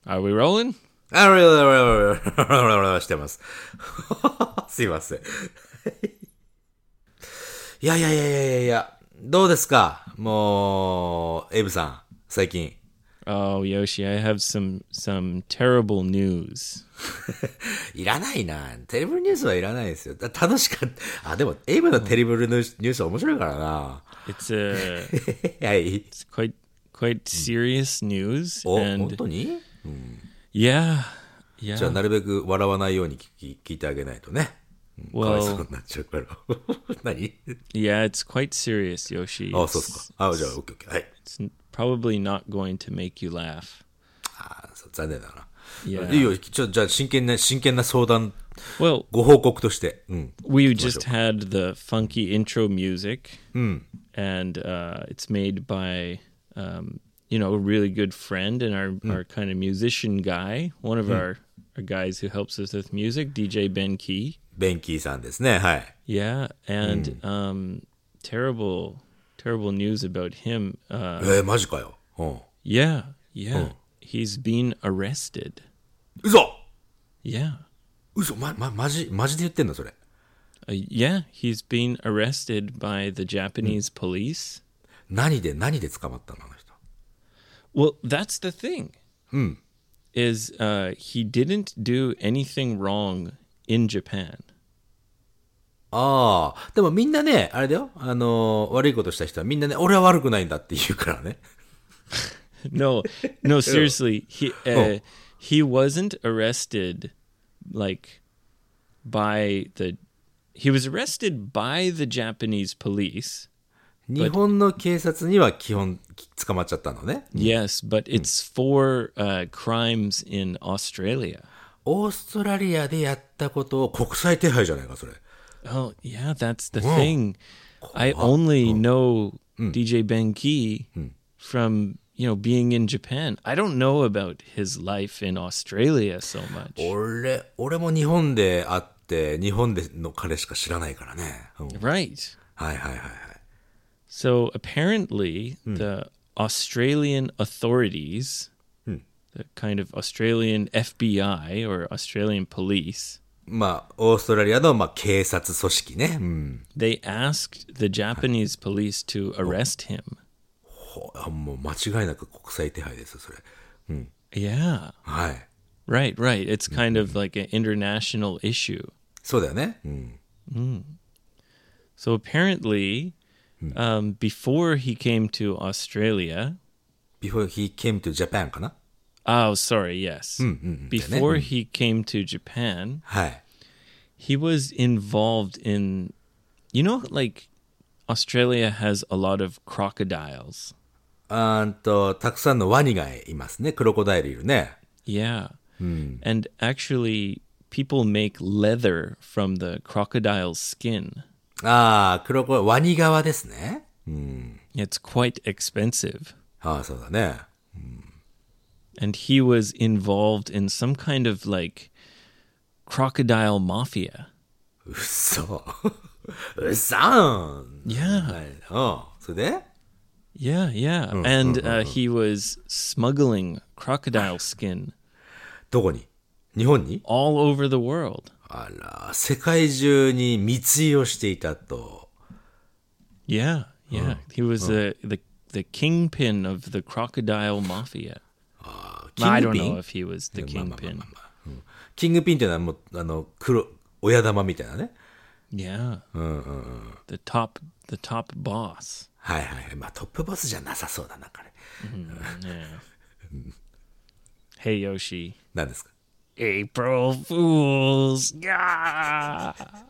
Are we rolling? してます。すいません。いやいやいやいやいやいや、どうですかもう、エイブさん、最近。 Oh, Yoshi, I have some terrible news. いらないな。テレビニュースはいらないですよ。楽しかった。あ、でも、エイブのテレビニュースは面白いからな。 It's はい。 it's quite serious news, 本 and 当に yeah, じゃあ、 yeah. なるべく笑わないように聞いてあげないとね。かわいそう Well, になっちゃうから。何 yeah, it's quite serious, Yoshi. あ、そうっすか。あ、じゃあ、オッケーオッケー。はい。 It's probably not going to make you laugh. あ、そう残念だな。 Yeah. いいよ、じゃあ、真剣な相談、 Well, ご報告として。 we just had the funky intro music, and it's made by a really good friend and our kind of musician guy, one of our guys who helps us with music, DJ Ben Key. ベンキーさんですね。はい。 Yeah, and terrible news about him. マジかよ。 Yeah. He's been arrested. 嘘 Yeah. 嘘マジで言ってんのそれ。 Yeah, he's been arrested by the Japanese police. 何で捕まったのあの人。 Well, that's the thing. Is he didn't do anything wrong in Japan. ああ、でもみんなね、あれだよ。悪いことした人はみんなね、俺は悪くないんだって言うからね。 No, seriously. He wasn't arrested he was arrested by the Japanese police. 日本の警察には基本捕まっちゃったのね。 Yes, but it's for crimes in Australia. オーストラリアでやったことを国際手配じゃないか、それ。 Oh, yeah, that's the thing. I only know DJ Ben Key from, being in Japan. I don't know about his life in Australia so much. 俺も日本で会って、日本での彼しか知らないからね。 Right. はいはいはいはい。 So apparently, the Australian authorities, the kind of Australian FBI or Australian police, まあ、オーストラリアの、警察組織ね。 they asked the Japanese police to arrest him. もう間違いなく国際手配ですよ、それ。 Yeah. はい。 Right. It's kind of like an international issue. そうだよね。 So apparently, before he came to Australia, Before he came to Japan かな oh, sorry, yes. Before he came to Japan, はい。 he was involved in, Australia has a lot of crocodiles. たくさんのワニがいますね。クロコダイルいるね。 Yeah. And actually, people make leather from the crocodile's skin. ああ、ワニ側ですね。 It's quite expensive. ああ、そうだね。 And he was involved in some kind of crocodile mafia. 嘘。嘘ーん。 Yeah. それで Yeah. And he was smuggling crocodile skin どこに日本に all over the world. あら、世界中に密輸をしていたと。 Yeah. He was the kingpin of the crocodile mafia. I don't know if he was the kingpin. キングピンっていうのはもう、親玉みたいなね。 Yeah. The top boss. はいはい。まあトップボスじゃなさそうだな、彼。 Yeah. Hey, Yoshi. 何ですか April Fools. Yeah.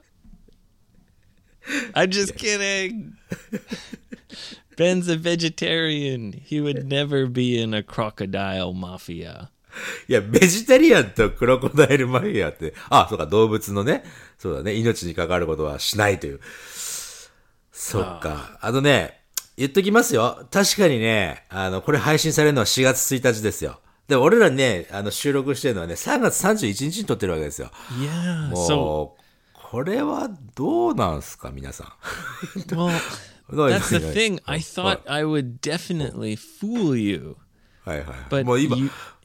I'm just kidding. Ben's a vegetarian. He would never be in a crocodile mafia. いや、ベジタリアンとクロコダイルマフィアって、そうか、動物のね、そうだね、命に関わることはしないという。そっか。言っときますよ。確かにね、これ配信されるのは4月1日ですよ。で、俺らね、収録してるのはね、3月31日に撮ってるわけですよ。 Yeah. もう、これはどうなんすか、皆さん。 Well, that's the thing. I thought I would definitely fool you. はいはい。 But もう今、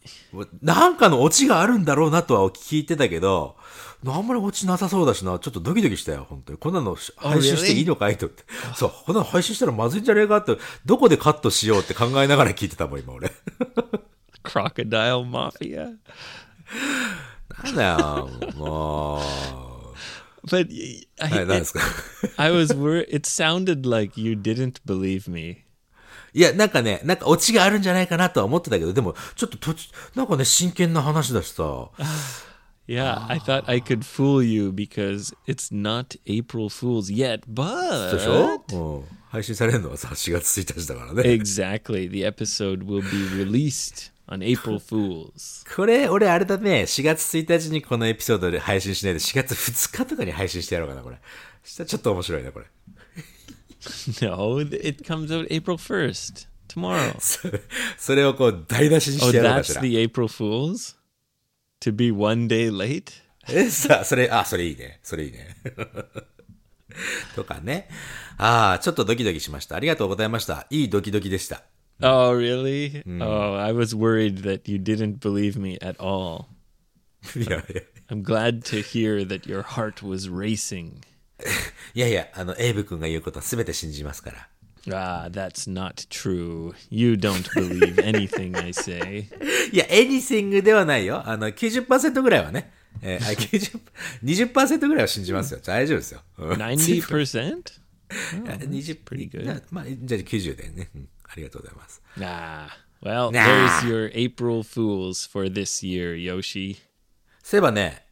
なんかのオチがあるんだろうなとは聞いてたけど、あんまりオチなさそうだしな、ちょっとドキドキしたよ、本当に。こんなの配信していいのかいとって。そう、こんなの配信したらまずいんじゃねえかって、どこでカットしようって考えながら聞いてたもん、今俺。 Crocodile Mafia. なんだよ、もう。 But はい、何ですか I was worried. It sounded like you didn't believe me. いや、なんかね、なんかオチがあるんじゃないかなとは思ってたけど、でも、ちょっとなんかね、真剣な話だしさ。 Yeah, I thought I could fool you because it's not April Fool's yet, でし but ょ、配信されるのはさ、4月1日だからね。 exactly, the episode will be released on April Fool's. これ、俺あれだね、4月1日にこのエピソードで配信しないで、4月2日とかに配信してやろうかな、これ。したらちょっと面白いね、これ。 No, it comes out April 1st, tomorrow. それをこう、台無しにし Oh, てやろうか that's しら。 the April Fool's? To be one day late? さあ、それいいね。それいいね。とかね。ちょっとドキドキしました。ありがとうございました。いいドキドキでした。 Oh, really? Oh, I was worried that you didn't believe me at all. いやいや。 I'm glad to hear that your heart was racing. いやいや、エイブ君が言うことは全て信じますから。 Ah, that's not true. You don't believe anything I say. いや、anything ではないよ。90% ぐらいはね。20% ぐらいは信じますよ。大丈夫ですよ。 90%? 20 pretty good. まあ、じゃあ90だよね。ありがとうございます。 Nah. Well, there's your April Fools for this year, Yoshi. そういえばね、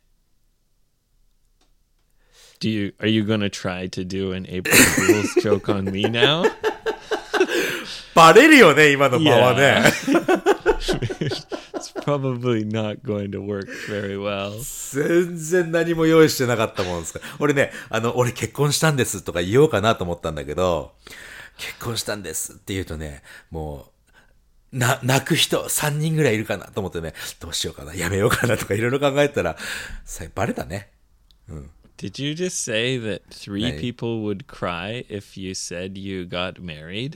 Are you gonna try to do an April Fool's joke on me now? バレるよね、今の間はね。 It's probably not going to work very well. 全然何も用意してなかったもんですから。俺ね、俺結婚したんですとか言おうかなと思ったんだけど、結婚したんですって言うとね、もう、泣く人3人ぐらいいるかなと思ってね、どうしようかな、やめようかなとかいろいろ考えたら、バレたね。 Did you just say that 3 Right. people would cry if you said you got married?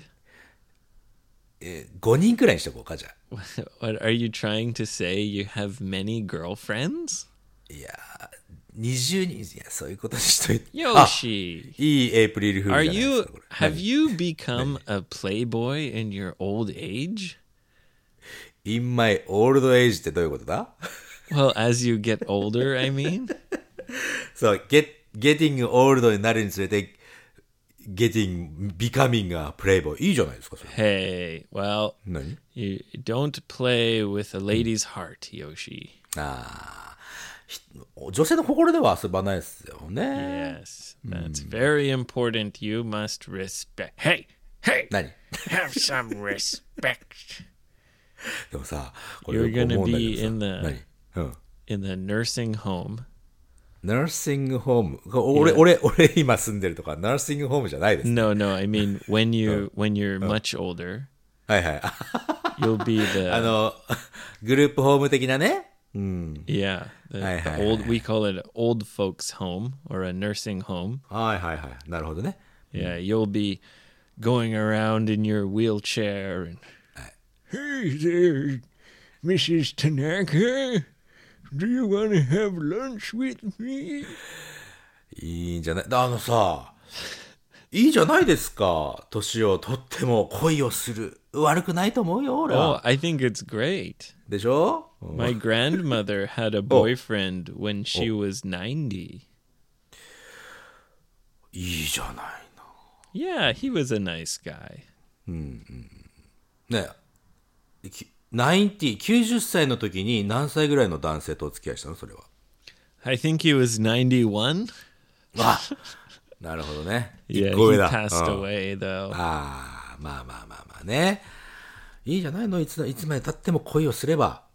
5人くらいにしとこうか、じゃあ。 What are you trying to say? You have many girlfriends? いやー、20人、いや、そういうことにしといて。 Yoshi, いいエイプリルフール are じゃないです you か、これ。 have you become a playboy in your old age? in my old age ってどういうことだ？ Well, as you get older, I mean. そう、getting old になるにつれて、becoming a playboy。いいじゃないですか、それ。 Hey, well, 何？ you don't play with a lady's heart, Yoshi. 女性の心では遊ばないですよね。 Yes, that's very important. You must respect. Hey, hey, 何？ have some respect. でもさ、これ You're よく gonna 思うんだけ be どさ in the 何？うん。 in the nursing home. ナーシングホーム。俺今住んでるとか、ナーシングホームじゃないです。 No, no. I mean, when you're much older, はいはい。 you'll be the グループホーム的なね。 yeah the Hi, hi, old. We call it old folks' home or a nursing home. はいはいはい。なるほどね。 Yeah, you'll be going around in your wheelchair and hey there, Mrs. Tanaka. Do you want to have lunch with me? いいんじゃない？さ、いいじゃないですか。年をとっても恋をする。悪くないと思うよ、俺 Oh, は。 I think it's great. でしょ？ My grandmother had a boyfriend when she was 90. いいじゃないの。 Yeah, he was a nice guy. ね90歳の時に何歳ぐらいの男性とお付き合いしたの？それは。 I think he was 91. なるほどね。 Yeah, 一個上 he だ。 passed away though. まあね。いいじゃないの？いつまで経っても恋をすれば。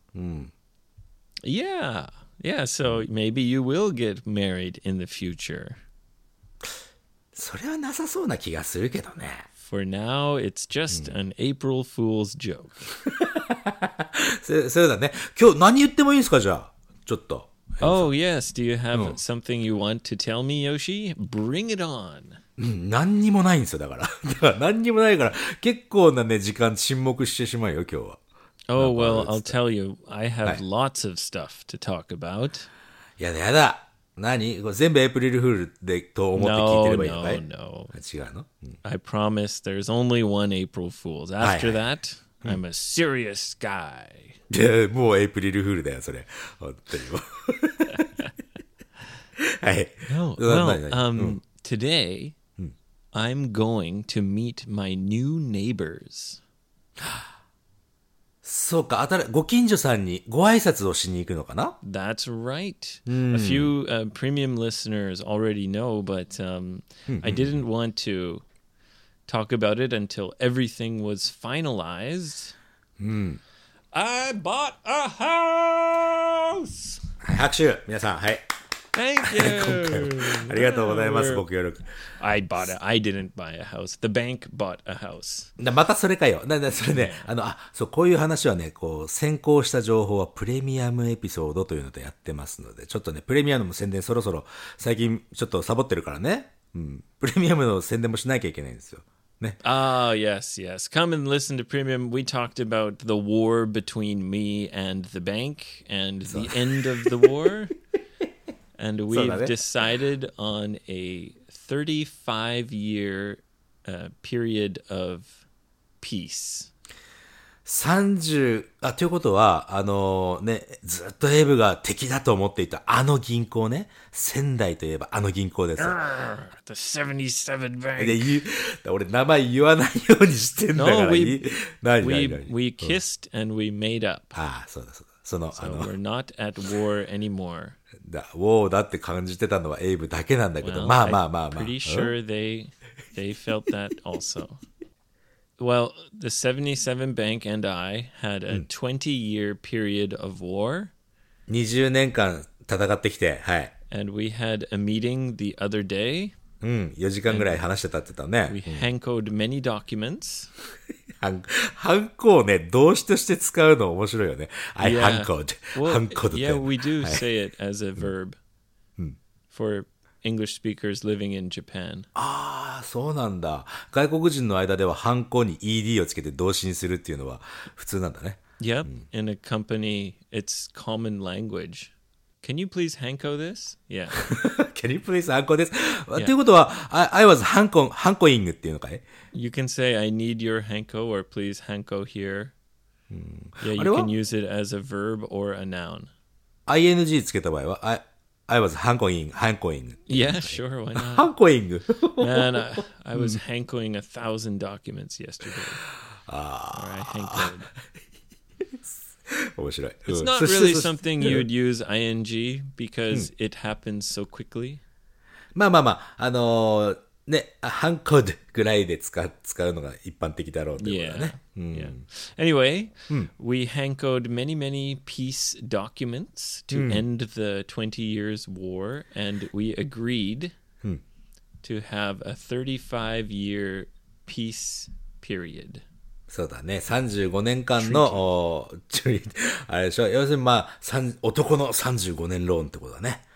Yeah. Yeah, so maybe you will get married in the future. それはなさそうな気がするけどね。 For now, it's just an April Fool's joke. そうだね。今日何言ってもいいんですか？じゃあ。ちょっと。 Oh, yes. Do you have something you want to tell me, Yoshi? Bring it on. 何にもないんですよ、だから。何にもないから、結構なね、時間沈黙してしまうよ、今日は。 Oh, なんか well, つ I'll って tell you, I は have い。 lots of stuff to talk about. やだやだ。何これ全部エイプリルフールでと思って聞いて No, ればいいのか no, い no. 違うの、うん、 I promise there's only one April Fool's. はい After はい。 that, I'm a serious guy. で、もうエイプリルフールだよ、それ。本当にもう。はい。 No, 何 well, 何 today I'm going to meet my new neighbors. そうか、ご近所さんにご挨拶をしに行くのかな That's right. A few premium listeners already know, but I didn't want to talk about it until everything was finalized. I bought a house! はい、拍手皆さん、はい。 Thank 今回も you! ありがとうございます、ご協力。 I didn't buy a house. The bank bought a house. またそれかよ。それね、そう、こういう話はね、こう、先行した情報はプレミアムエピソードというのでやってますので、ちょっとね、プレミアムの宣伝そろそろ、最近ちょっとサボってるからね。うん。プレミアムの宣伝もしなきゃいけないんですよ。ね。 Ah, yes, yes. Come and listen to Premium. We talked about the war between me and the bank and the end of the war. And we've decided on a 35-year period of peace. 30、ということは、ね、ずっとエイブが敵だと思っていたあの銀行ね。仙台といえばあの銀行ですよ。 The 77 bank. で、俺名前言わないようにしてんだから。 No, we 何 kissed and we made up. ああ、そうだそうだ。その、 So we're not at war anymore. ウォーだって感じてたのはエイブだけなんだけど、 Well, まあまあまあまあ。 I'm pretty sure they felt that also. Well, the 77 Bank and I had a 20-year period of war. 20年間戦ってきて、はい。 And we had a meeting the other day. うん、4時間ぐらい話してたって言った We ね。 hankoed many documents. ハンコをね、動詞として使うの面白いよね。I Yeah. hankoed. Well, ハンコ yeah, we do say it as a verb Hmm. for English speakers living in Japan. ああ、そうなんだ。外国人の間ではハンコに ED をつけて動詞にするっていうのは普通なんだね。 Yep, in a company, it's common language. Can you please hanko this? Yeah. Can you please ハンコです。ということは、I was ハンコイングっていうのかい You can say, I need your hanko, or please hanko here. Yeah, you あれは can use it as a verb or a noun. ?ING つけた場合は、I was ハンコイング。 Yeah, sure, why ハ not? ンコイング Man, I was hankoing 1,000 documents yesterday. Or I hankoed. 面白い。 It's うん not そして really そして something you would use ing because it happens so quickly. まあまあまあ、ね、ハンコドぐらいで使うのが一般的だろうということだ Yeah. ね。 Yeah. Anyway, we hankoed many, many peace documents to end the 20 years war, and we agreed to have a 35-year peace period. そうだね。35年間の、あれでしょ。要するにまあ、男の35年ローンってことだね。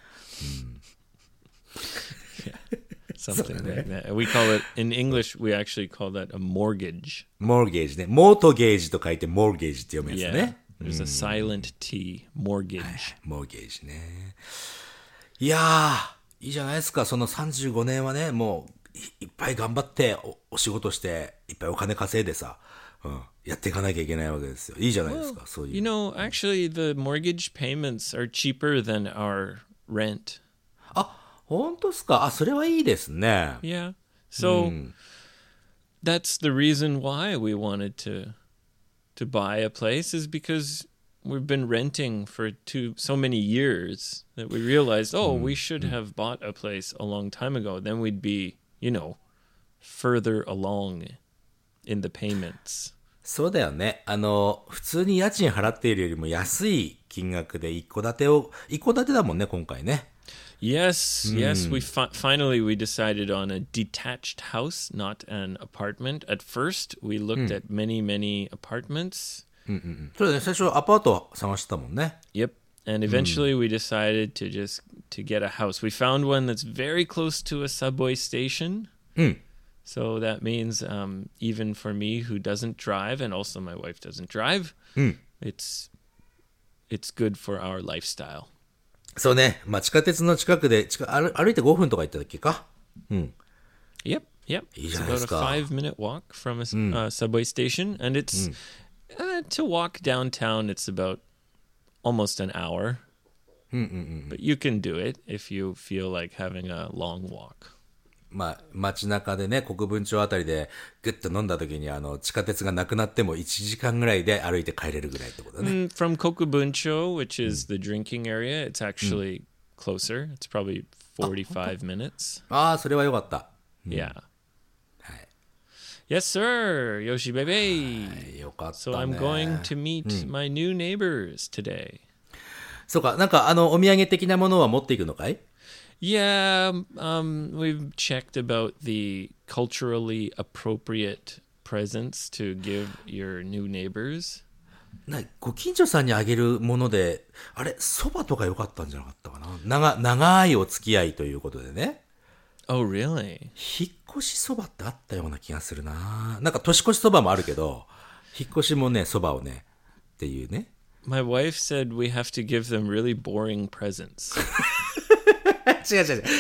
Something like that. We call it, in English, we actually call that a mortgage. モーゲージね。モートゲージと書いてモーゲージって読むやつ Yeah. ね。 There's a silent T, mortgage. モーゲージね。いやー、いいじゃないですか。その35年はね、もういっぱい頑張ってお仕事して、いっぱいお金稼いでさ、やっていかなきゃいけないわけですよ。いいじゃないですか。そういう。 You know, actually, the mortgage payments are cheaper than our rent. 本当ですか。それはいいですね。 Yeah. So that's the reason why we wanted to buy a place is because we've been renting for so many years that we realized, we should have bought a place a long time ago. Then we'd be, further along in the payments. そうだよね。普通に家賃払っているよりも安い金額で一戸建てだもんね、今回ね。 Yes, yes. We finally we decided on a detached house, not an apartment. At first, we looked at many, many apartments. そうだね。最初アパート探してたもんね。 Yep. And eventually we decided to get a house. We found one that's very close to a subway station. So that means even for me who doesn't drive, and also my wife doesn't drive, it's good for our lifestyle. そうね。まあ、地下鉄の近くで、歩いて5分とか行ったっけか。 Yep. It's いいじゃないで about す a か。 5-minute walk from a subway station, and it's to walk downtown. It's about almost an hour, but you can do it if you feel like having a long walk. まあ、街中でね、国分町あたりでグッと飲んだ時に地下鉄がなくなっても1時間ぐらいで歩いて帰れるぐらいってことだね。 From Kokubuncho, which is the drinking area, it's actually closer. It's probably 45 minutes. ああ、それはよかった。 Yeah. はい。 Yes, sir. Yoshi baby. よかったね。 So I'm going to meet my new neighbors today. そうか、なんかお土産的なものは持っていくのかい？ Yeah, we've checked about the culturally appropriate presents to give your new neighbors. ご近所さんにあげるもので、あれ、蕎麦とか良かったんじゃなかったかな。長いお付き合いということでね。 Oh, really? 引っ越し蕎麦ってあったような気がするな。なんか年越し蕎麦もあるけど、引っ越しもね、蕎麦をね、っていうね。 My wife said we have to give them really boring presents. 違う違う違う。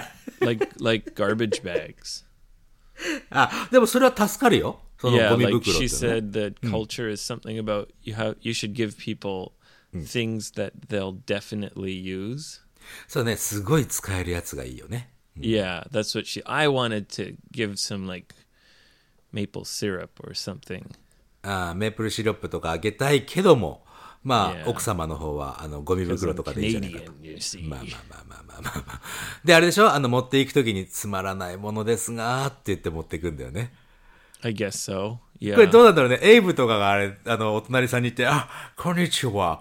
like garbage bags. あ、でもそれは助かるよ。その Yeah, ゴミ like 袋って she ね。 said that culture is something about you should give people things that they'll definitely use. そうね、すごい使えるやつがいいよね。 Yeah, that's what I wanted to give some like maple syrup or something. メープルシロップとかあげたいけども、まあ、 Yeah. 奥様の方はゴミ Because 袋 I'm とかでいいじゃないかと。 Canadian, you see. まあ。で、あれでしょ、持っていくときにつまらないものですがって言って持っていくんだよね。 I guess so. これ Yeah. どうなんだろうね。エイブとかがあれ、お隣さんに行って、あ、こんにちは。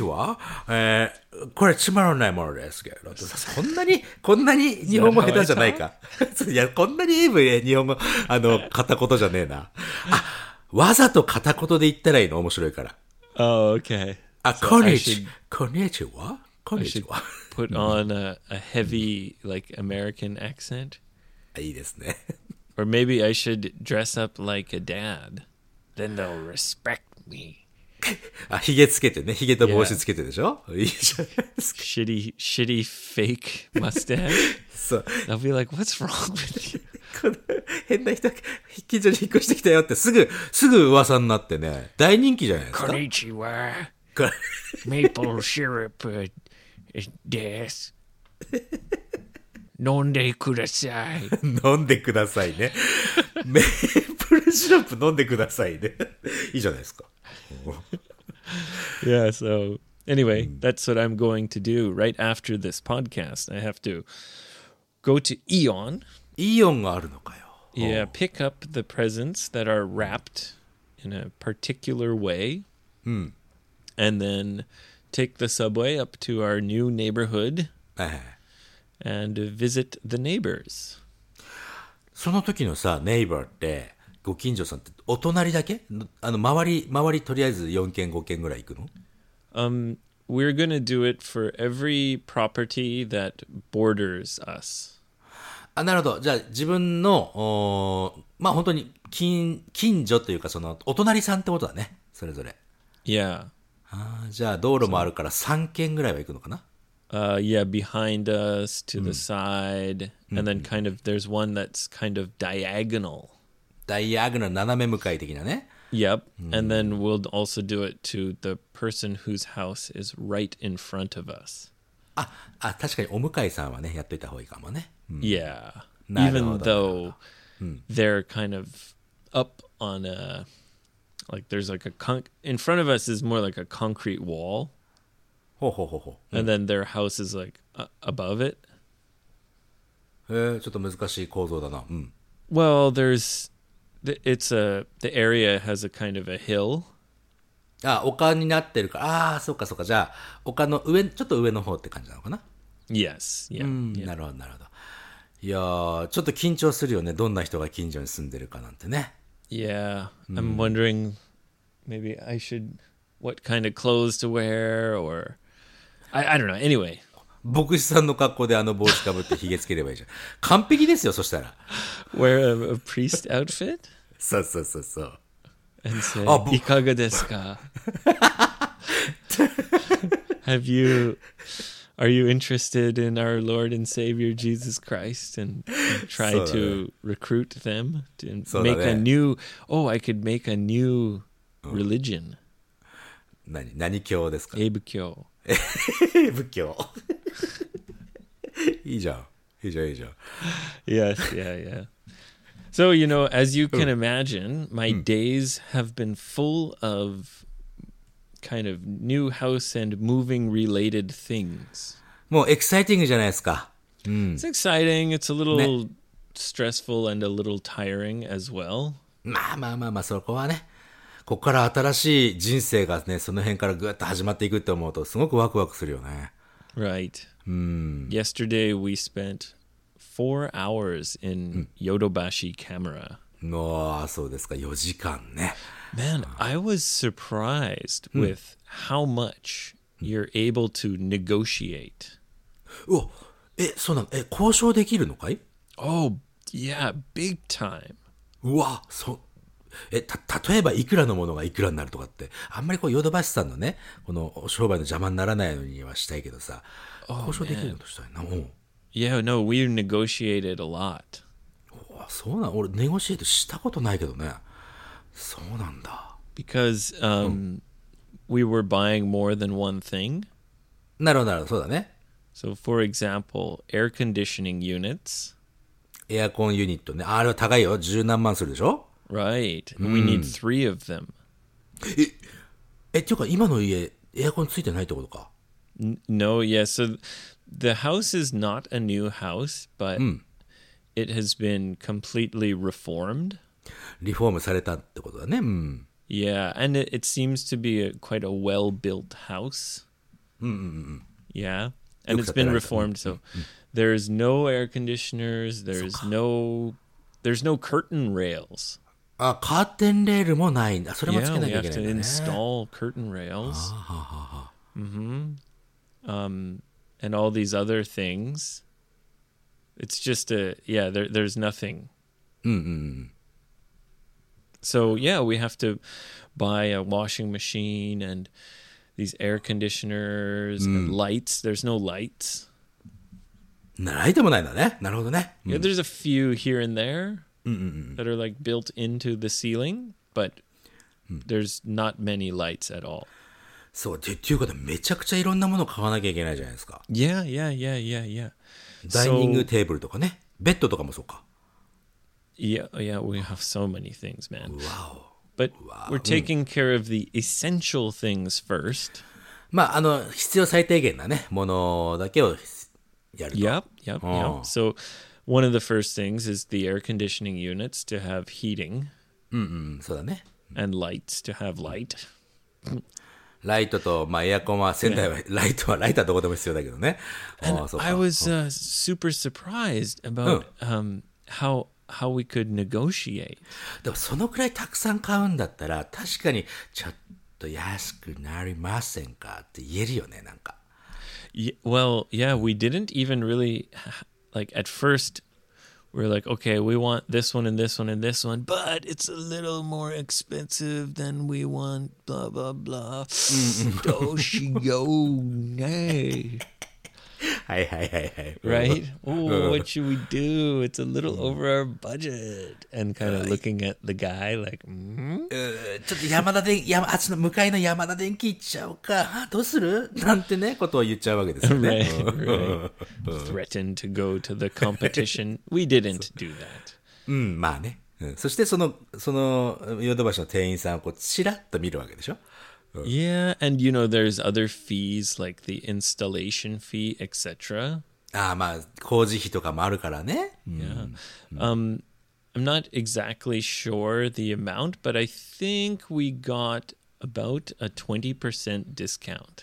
これつまらないものですけど。こんなに日本語下手じゃないか。いや、こんなにエイブ日本語、片言じゃねえな。あ、わざと片言で言ったらいいの、面白いから。 Oh, okay. あ、 So こん I にち should は。こんにちは。 put on a heavy like American accent. いいですね。 Or maybe I should dress up like a dad. Then they'll respect me. あ、髭つけてね。髭と帽子つけてでしょ、いいじゃないですか。 Shitty fake mustache. そう。 They'll be like, "What's wrong with you?" この変な人が近所に引っ越してきたよってすぐ噂になってね、大人気じゃないですか。 Konnichiwa. これ Maple syrup des. 飲んでください。 飲んでくださいね。メープルシロップ飲んでくださいね。いいじゃないですか。 Yeah, so anyway, that's what I'm going to do right after this podcast. I have to go to Eon. イオンがあるのかよ。 Yeah, pick up the presents that are wrapped in a particular way. And then take the subway up to our new neighborhood はいはい。 and visit the neighbors. その時のさ、ネイバーって、ご近所さんってお隣だけ？周りとりあえず4軒5軒ぐらい行くの？ We're going to do it for every property that borders us. あ、なるほど。じゃあ自分の、まあ本当に近所というかそのお隣さんってことだね。それぞれ。 Yeah. じゃあ道路もあるから3軒ぐらいは行くのかな？ Yeah, behind us, to the side, and then kind of there's one that's kind of diagonal. ダイアグナル斜め向かい的なね。 Yep. And then we'll also do it to the person whose house is right in front of us. 確かにお向かいさんはね、やっといた方がいいかもね。 Yeah. なる Even ほど。 though they're kind of up on like there's like in front of us is more like a concrete wall. ほうほうほうほう。 And then their house is like above it. ちょっと難しい構造だな。 Well, the area has a kind of a hill. 丘になってるから。そうかそうか。じゃあ、丘の上、ちょっと上の方って感じなのかな。 Yes. Yeah. なるほど、なるほど。いやー、ちょっと緊張するよね。どんな人が近所に住んでるかなんてね。 Yeah. I'm wondering maybe what kind of clothes to wear or I don't know. Anyway. 牧師さんの格好で帽子かぶって髭つければいいじゃん。完璧ですよ、そしたら。 Wear a priest outfit そうそうそうそう。 and say, あ、 いかがですか? Are you interested in our Lord and Savior Jesus Christ and try to recruit them to make a new, I could make a new religion. 何教ですか？ 英仏教。 仏教。いいじゃん。いいじゃん、いいじゃん。 Yes, yeah. So, as you can imagine, my days have been full of kind of new house and moving related things. もうエキサイティングじゃないですか。 It's exciting. It's a little stressful and a little tiring as well. まあ、そこはね。ここから新しい人生がね、その辺からぐっと始まっていくって思うと、すごくワクワクするよね。 Right. Yesterday we spent 4 hours in Yodobashi camera. そうですか、4時間ね。 Man, I was surprised with how much you're able to negotiate. そうなの？交渉できるのかい？ Oh, yeah, big time. うわ、例えばいくらのものがいくらになるとかって、あんまりヨドバシさんのね、この商売の邪魔にならないようにはしたいけどさ、交渉できるのとしたいな。 Yeah, no, we negotiated a lot. そうなん、俺ネゴシエートしたことないけどね。そうなんだ。 Because we were buying more than one thing. なるほど、そうだね。 So, for example, air conditioning units. エアコンユニットね。あれは高いよ。10何万するでしょ？ Right. We need 3 of them. っていうか今の家、エアコンついてないってことか。 No, yeah. So the house is not a new house, but it has been completely reformed. リフォームされたってことだね。 Yeah, and it seems to be quite a well-built house. Yeah, and it's been reformed, so there's no air conditioners. There's no curtain rails. カーテンレールもないんだ。それもつけなきゃいけないんだね。 Yeah, we have to install curtain rails. And all these other things. It's just there's nothing. So, yeah, we have to buy a washing machine and these air conditioners and lights. There's no lights. ライトもないんだね。なるほどね。 Yeah, there's a few here and there that are like built into the ceiling, but there's not many lights at all. そう、っていうことでめちゃくちゃいろんなものを買わなきゃいけないじゃないですか。 Yeah. ダイニングテーブルとかね。ベッドとかもそうか。 Yeah, we have so many things, man. Wow. But we're taking care of the essential things first. まあ、必要最低限なね、ものだけをやると。 Yep. So one of the first things is the air conditioning units to have heating. そうだね。 And lights to have light. ライトと、エアコンは、仙台は、ライトはどこでも必要だけどね。 And I was super surprised about how we could negotiate. でもそのくらいたくさん買うんだったら、確かにちょっと安くなりませんかって言えるよね、なんか。 Well, yeah, we didn't even really, like at first, we were like, okay, we want this one and this one and this one, but it's a little more expensive than we want, blah, blah, blah. Doshiyone. Right? Oh, what should we do? It's a little over our budget. And kind of looking at the guy like, ちょっとあっちの向かいの山田電機行っちゃおうか。どうするなんてね、ことを言っちゃうわけですよね。 right. Threatened to go to the competition. We didn't do that. まあね。そしてそのヨドバシの店員さんをこうチラッと見るわけでしょ。 Yeah, and there's other fees like the installation fee, etc. 工事費とかもあるからね。 Yeah. I'm not exactly sure the amount, but I think we got about a 20% discount.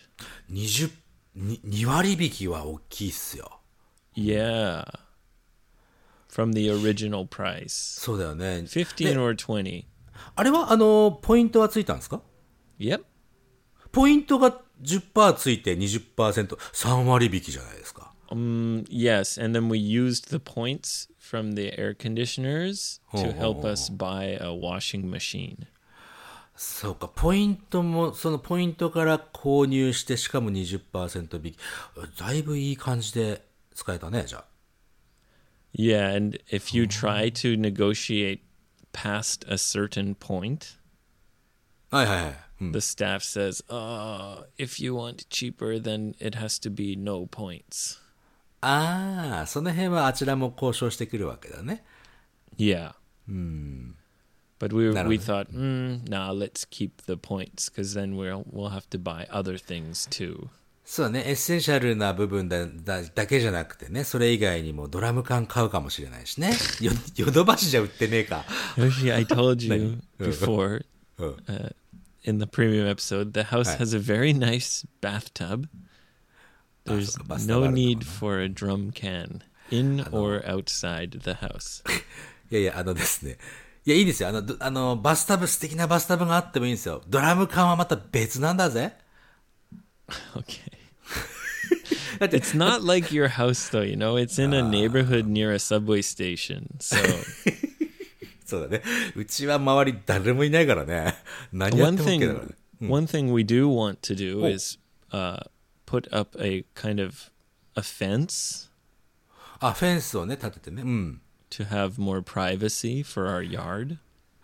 2割引きは大きいっすよ。 Yeah. From the original price. そうだよね。 15 or 20. あれはポイントはついたんですか？ Yep. ポイントが 10% ついて 20%、3割引きじゃないですか。 Yes, and then we used the points from the air conditioners to help us buy a washing machine. そうか、ポイントも、そのポイントから購入して、しかも 20% 引き。だいぶいい感じで使えたね、じゃあ。 Yeah, and if you try to negotiate past a certain point, はいはいはい。 the staff says, if you want cheaper, then it has to be no points. ああ、その辺はあちらも交渉してくるわけだね。 Yeah. But we thought, nah, let's keep the points because then we'll have to buy other things too. そうだね、エッセンシャルな部分だけじゃなくてね、それ以外にもドラム缶買うかもしれないしね。ヨドバシじゃ売ってねえか。 Yoshi, I told you before in the premium episode, the house has a very nice bathtub. There's no need for a drum can in or outside the house. いやいや、ですね。いや、いいですよ。バスタブ、素敵なバスタブがあってもいいんですよ。ドラム缶はまた別なんだぜ。 Okay. It's not like your house, though, you know? It's in a neighborhood near a subway station, so... そうだね。うちは周り誰もいないからね。何やっても OK だからね。 One thing we do want to do is put up a kind of a fence あ、フェンスをね、立ててね。うん。 to have more privacy for our yard.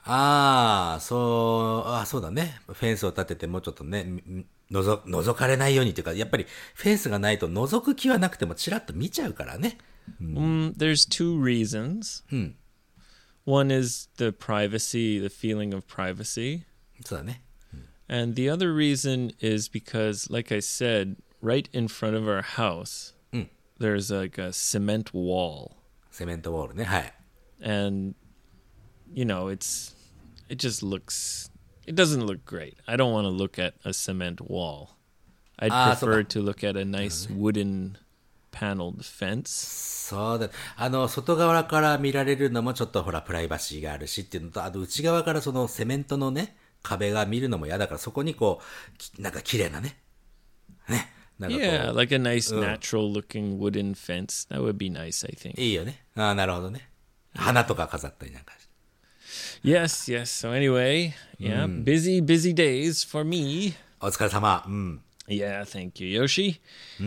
そうだね。フェンスを立ててもうちょっとね、覗かれないようにというか、やっぱりフェンスがないと覗く気はなくてもチラッと見ちゃうからね。 There's two reasons. One is the privacy, the feeling of privacy. そうだね。 And the other reason is because, like I said, right in front of our house, there's like a cement wall. セメントウォールね。はい。 And, you know, it doesn't look great. I don't want to look at a cement wall. I'd prefer to look at a nice wooden paneled fence. そうだ。外側から見られるのもちょっとほら、プライバシーがあるしっていうのと、あと内側からそのセメントのね、壁が見るのも嫌だから、そこにこう、なんか綺麗なね。ね。なんかこう Yeah, like a nice natural looking wooden fence. That would be nice, I think. いいよね。なるほどね。花とか飾ったりなんかして。 Yes, yes. So anyway, yeah, busy days for me. お疲れ様。 Yeah, thank you, Yoshi.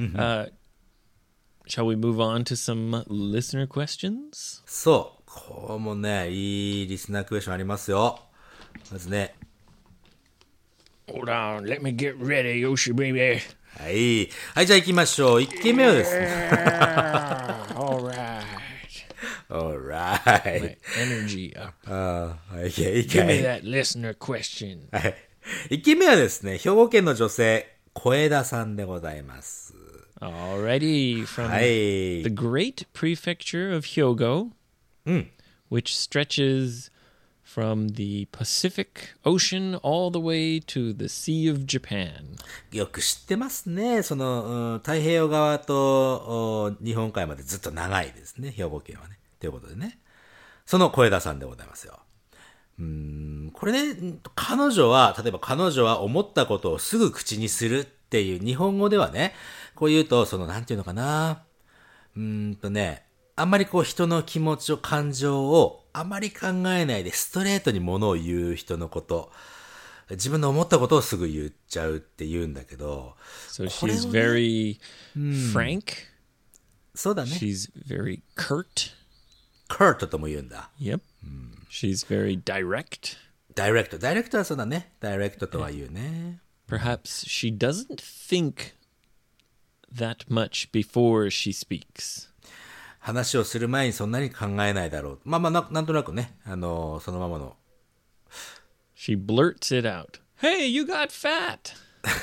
Shall we move on to some listener questions? そう。こうもね、いいリスナークエスチョンありますよ。まずね。 Hold on, let me get ready, Yoshi baby. はい。はい、じゃあ行きましょう。1件目はですね。 All right. Alright. Energy up. いけい Give me け。 that listener question. はい。1件目はですね、兵庫県の女性、小枝さんでございます。 Alrighty, from はい。 the great prefecture of Hyogo, which stretches from the Pacific Ocean all the way to the Sea of Japan. よく知ってますね。その、太平洋側と日本海までずっと長いですね。兵庫県はね。ということでね。その小枝さんでございますよ。これね、例えば彼女は思ったことをすぐ口にするっていう日本語ではね、こう言うと、なんていうのかな。あんまりこう人の気持ち感情をあまり考えないでストレートにものを言う人のこと。自分の思ったことをすぐ言っちゃうって言うんだけど。 So she's very frank. そうだね。 She's very curt. curt とも言うんだ。 Yep. She's very direct. direct はそうだね。direct とは言うね。 Perhaps she doesn't think that much before she speaks. 話をする前にそんなに考えないだろう。なんとなくね、そのままの。 She blurts it out. Hey, you got fat!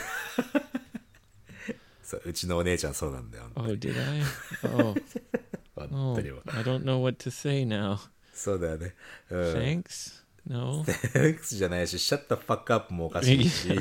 そう、うちのお姉ちゃんそうなんだよ。 Oh, did I? Oh. 本当にも。 I don't know what to say now. そうだよね。 Thanks? No? Thanks じゃないし、shut the fuck up もおかしいし。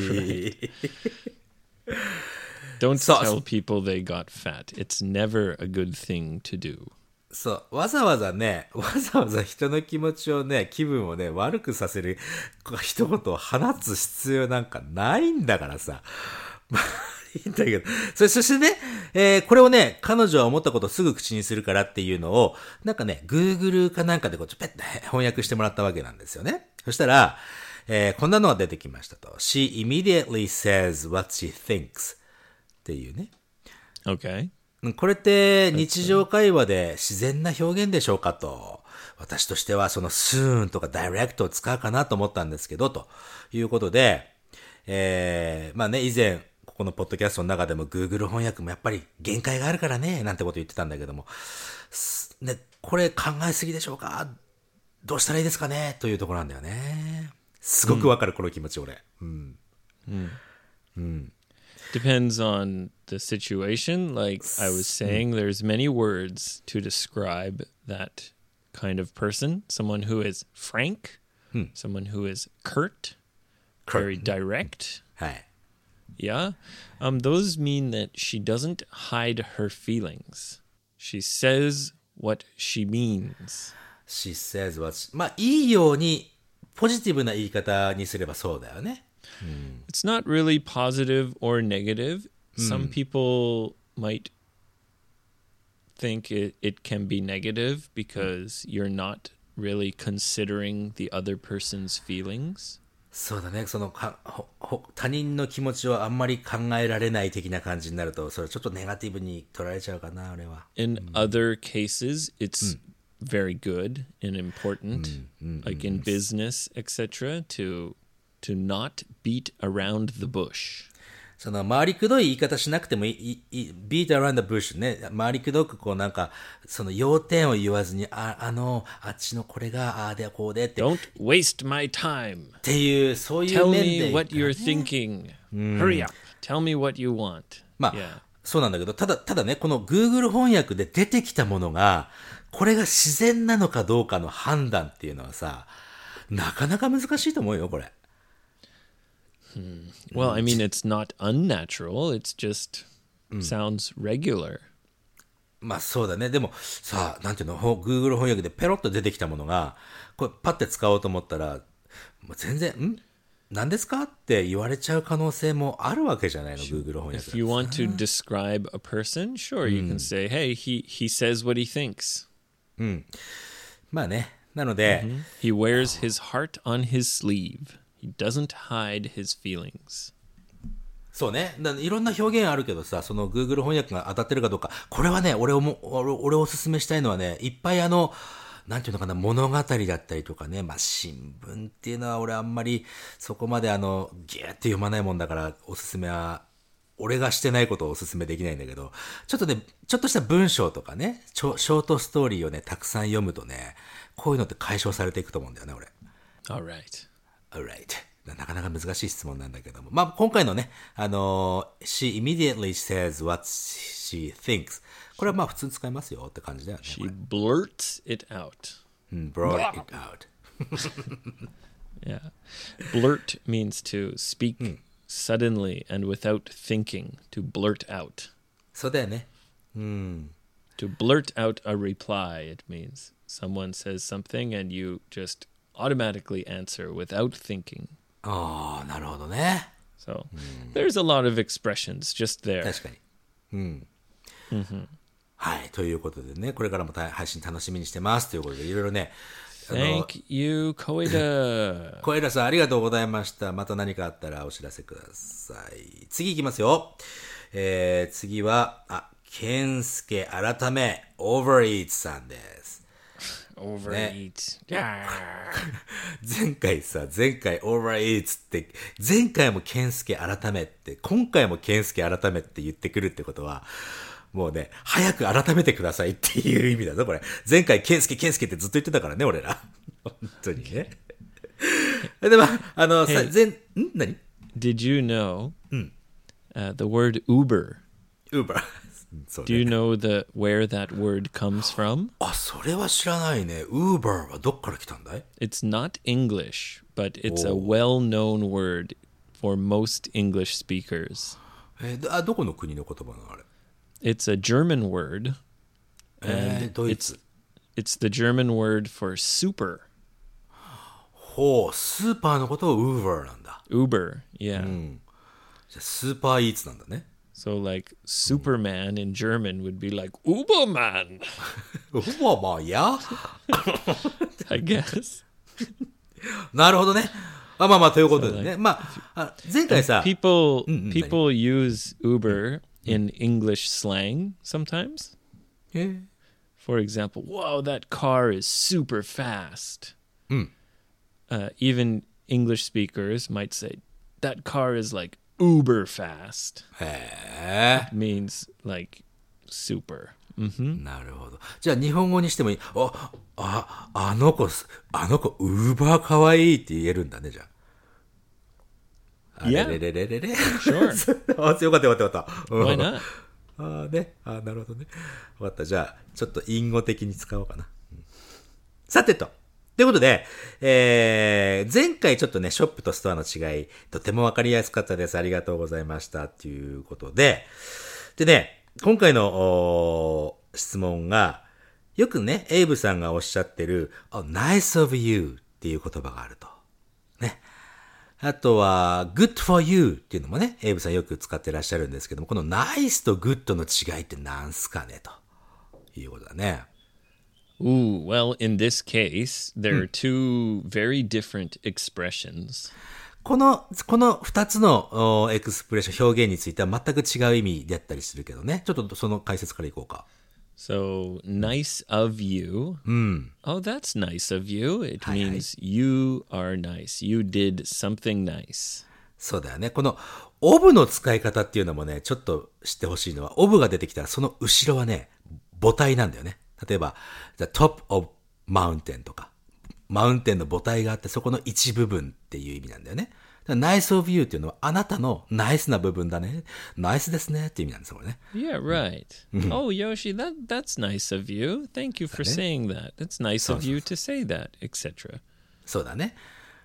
Don't tell people they got fat. It's never a good thing to do. そう、わざわざ人の気持ちをね、気分をね、悪くさせる一言を放つ必要なんかないんだからさ。マいんだけど。そしてね、これをね、彼女は思ったことをすぐ口にするからっていうのを、なんかね、Google かなんかでこう、ペッて翻訳してもらったわけなんですよね。そしたら、こんなのが出てきましたと。She immediately says what she thinks っていうね。 Okay. これって日常会話で自然な表現でしょうかと。私としてはその soon とか direct を使うかなと思ったんですけど、ということで、まあね、以前、ここのポッドキャストの中でも Google 翻訳もやっぱり限界があるからね、なんてこと言ってたんだけども、ね、これ考えすぎでしょうか？どうしたらいいですかね？というところなんだよね。すごくわかる、この気持ち、俺。 Depends on the situation. Like I was saying, there's many words to describe that kind of person. Someone who is frank, someone who is curt, very direct. はい。 Yeah. Those mean that she doesn't hide her feelings. She says what she means. She says what... まあ、いいように、ポジティブな言い方にすればそうだよね。 It's not really positive or negative. Some people might think it can be negative because you're not really considering the other person's feelings. そうだね。その他人の気持ちをあんまり考えられない的な感じになると、それちょっとネガティブに取られちゃうかな、俺は。 In other cases, it's very good and important, like in business, etc., to not beat around the bush. その回りくどい言い方しなくてもいい、beat around the bush ね。回りくどくこうなんか、その要点を言わずに、あっちのこれが、ああでこうでって。 Don't waste my time. っていう、そういう Tell 面 me で。 what you're thinking. Hurry up. Tell me what you want. まあ、 Yeah. そうなんだけど、ただね、この Google 翻訳で出てきたものが、これが自然なのかどうかの判断っていうのはさ、なかなか難しいと思うよ、これ。 Well, I mean, it's not unnatural. It's just sounds regular. まあそうだね。でもさ、なんていうの、Google 翻訳でペロッと出てきたものが、これパッて使おうと思ったら、もう全然、何ですかって言われちゃう可能性もあるわけじゃないの、Google 翻訳 If you want to describe a person, sure, you can say, hey, he says what he thinks. まあね。なので、 He wears his heart on his sleeve. He doesn't hide his feelings. そうね。いろんな表現あるけどさ、その Google 翻訳が当たってるかどうか。これはね、俺おすすめしたいのはね、いっぱいなんていうのかな、物語だったりとかね、まあ新聞っていうのは俺あんまりそこまでギューって読まないもんだから、おすすめは、俺がしてないことをおすすめできないんだけど、ちょっとね、ちょっとした文章とかね、ショートストーリーをね、たくさん読むとね、こういうのって解消されていくと思うんだよね、俺。 All right. Alright. なかなか難しい質問なんだけども。まあ、今回のね、she immediately says what she thinks. これはまあ普通に使いますよって感じだよね。 She blurts it out. brought it out. Yeah. Blurt means to speak suddenly and without thinking. To blurt out. そうだよね。 To blurt out a reply, it means someone says something and you just automatically answer without thinking. ああ、なるほどね。 So there's a lot of expressions just there. 確かに。はい。ということでね、これからも配信楽しみにしてますということで、いろいろね。 Thank you, Koida. 小枝さん、ありがとうございました。また何かあったらお知らせください。次行きますよ。次は、ケンスケ改め、Overeat さんです。 Overeat. 前回 Overeat って、前回もケンスケ改めって、今回もケンスケ改めって言ってくるってことは、もうね、早く改めてくださいっていう意味だぞ、これ。前回ケンスケってずっと言ってたからね、俺ら。本当にね。で、まあ、何 Did you know the word Uber? Uber. Do you know where that word comes from? それは知らないね。Uber はどっから来たんだい？ It's not English, but it's a well-known word for most English speakers. どこの国の言葉なのあれ？ It's a German word. And ドイツ。 it's the German word for super. ほう、スーパーのことを Uber なんだ。 Uber, yeah. じゃあスーパーイーツなんだね。 So like Superman in German would be like Uberman, まあ、いや。 I guess. なるほどね。まあまあ、ということでね。まあ、前回さ、 People use Uber in English slang sometimes. え For example, whoa, that car is super fast. Even English speakers might say, that car is like uber fast. へ It means like super. え。なるほど。じゃあ、日本語にしてもいい。あの子、ウーバーかわいいって言えるんだね、じゃあ。あれ Yeah, れれれれれ。 sure. あ、よかったよかったよかった。 Why not? なるほどね。わかった。じゃあ、ちょっと隠語的に使おうかな。さてと。ということで、前回ちょっとね、ショップとストアの違い、とてもわかりやすかったです。ありがとうございました。ということで、でね、今回の質問が、よくね、エイブさんがおっしゃってる、nice of you っていう言葉があると。ね。あとは、good for you っていうのもね、エイブさんよく使ってらっしゃるんですけども、この nice と good の違いって何すかねということだね。 Ooh, well, in this case, there are two very different expressions. この二つのエクスプレッション、表現については全く違う意味だったりするけどね。ちょっとその解説からいこうか。 So, nice of you. Oh, that's nice of you. It means you are nice. You did something nice. そうだよね。このオブの使い方っていうのもね、ちょっと知ってほしいのは、オブが出てきたらその後ろはね、母体なんだよね。例えば、the top of mountain とか、マウンテンの母体があって、そこの一部分っていう意味なんだよね。nice of you っていうのは、あなたのナイスな部分だね。ナイスですねっていう意味なんですよ、これね。 Yeah, right. Oh, Yoshi, that's nice of you. Thank you for saying that. It's nice of you to say that, etc. そうだね。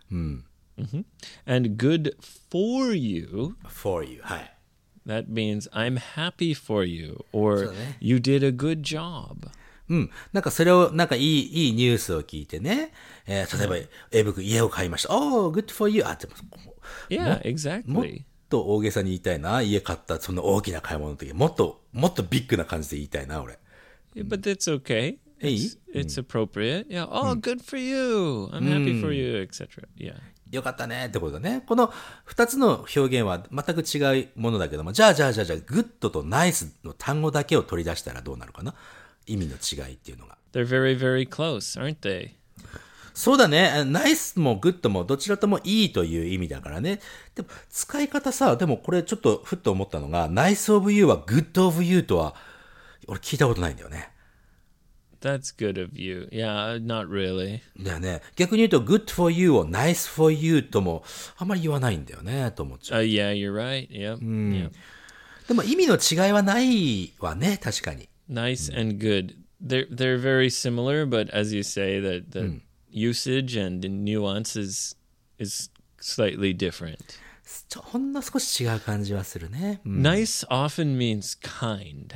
And good for you, for you. はい。 that means I'm happy for you or you did a good job. なんかそれを、なんかいいニュースを聞いてね。例えば、エイブ君家を買いました。Oh, good for you. でも、 Yeah, もっ exactly. と大げさに言いたいな。家買ったその大きな買い物の時、もっとビッグな感じで言いたいな、俺。 Yeah, but that's okay. It's appropriate. Yeah. Oh, good for you. I'm happy for you, etc. Yeah. よかったねってことだね。この二つの表現は全く違うものだけども、じゃあ、グッドとナイスの単語だけを取り出したらどうなるかな？意味の違いっていうのが。 They're very, very close, aren't they? そうだね。ナイスもグッドもどちらともいいという意味だからね。でも使い方さ、でもこれちょっとふっと思ったのが、ナイスオブユーはグッドオブユーとは俺聞いたことないんだよね。 That's good of you. Yeah, not really. だよね。逆に言うと good for you を nice for you ともあんまり言わないんだよねと思っちゃう。 Yeah, you're right. Yep. Yeah. でも意味の違いはないわね、確かに。 Nice and good. They're very similar, but as you say, the usage and nuance is slightly different. ほんの少し違う感じはするね。 Nice often means kind.